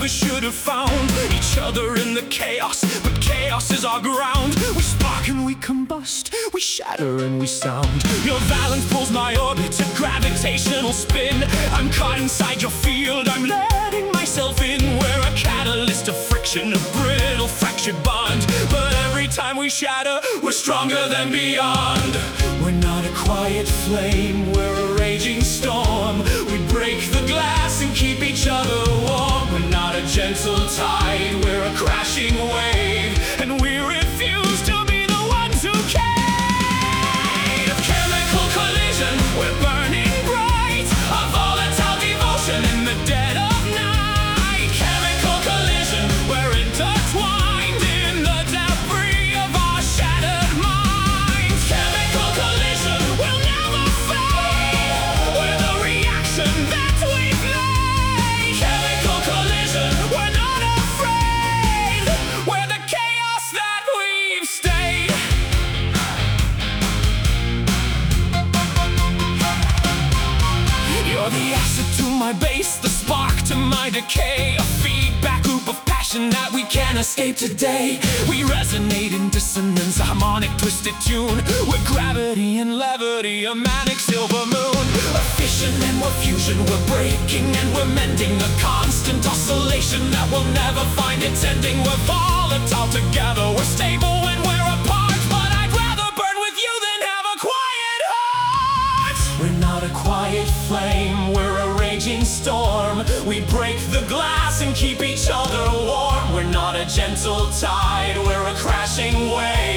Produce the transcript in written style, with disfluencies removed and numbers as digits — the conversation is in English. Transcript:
never should have found each other in the chaos, but chaos is our ground. We spark and we combust, we shatter and we sound. Your valence pulls my orbit, a gravitational spin. I'm caught inside your field, I'm letting myself in. We're a catalyst of friction, a brittle fractured bond. But every time we shatter, we're stronger than beyond. We're not a quiet flame, we're a raging storm. We break the glass and keep each other warm. We're not a gentle tide, we're a crashing wave. And we refuse to be the ones who cave. Chemical collision, we're burning bright. A volatile devotion in the dead of night. Chemical collision, we're intertwined in the debris of our shattered minds. Chemical collision will never fade. We're the reaction that we've made. Chemical collision, we're not afraid. We're the chaos that we've stayed. You're the acid to my base, the spark to my decay. A feedback loop of passion that we can't escape today. We resonate in dissonance, a harmonic twisted tune. We're gravity and levity, a manic silver moon. A fission and we're fusion, we're breaking and we're mending. A constant oscillation that will never find its ending. We're volatile together, we're stable when we're apart. But I'd rather burn with you than have a quiet heart. We're not a quiet flame, we're a raging storm. We break the glass and keep each other warm. We're not a gentle tide, we're a crashing wave.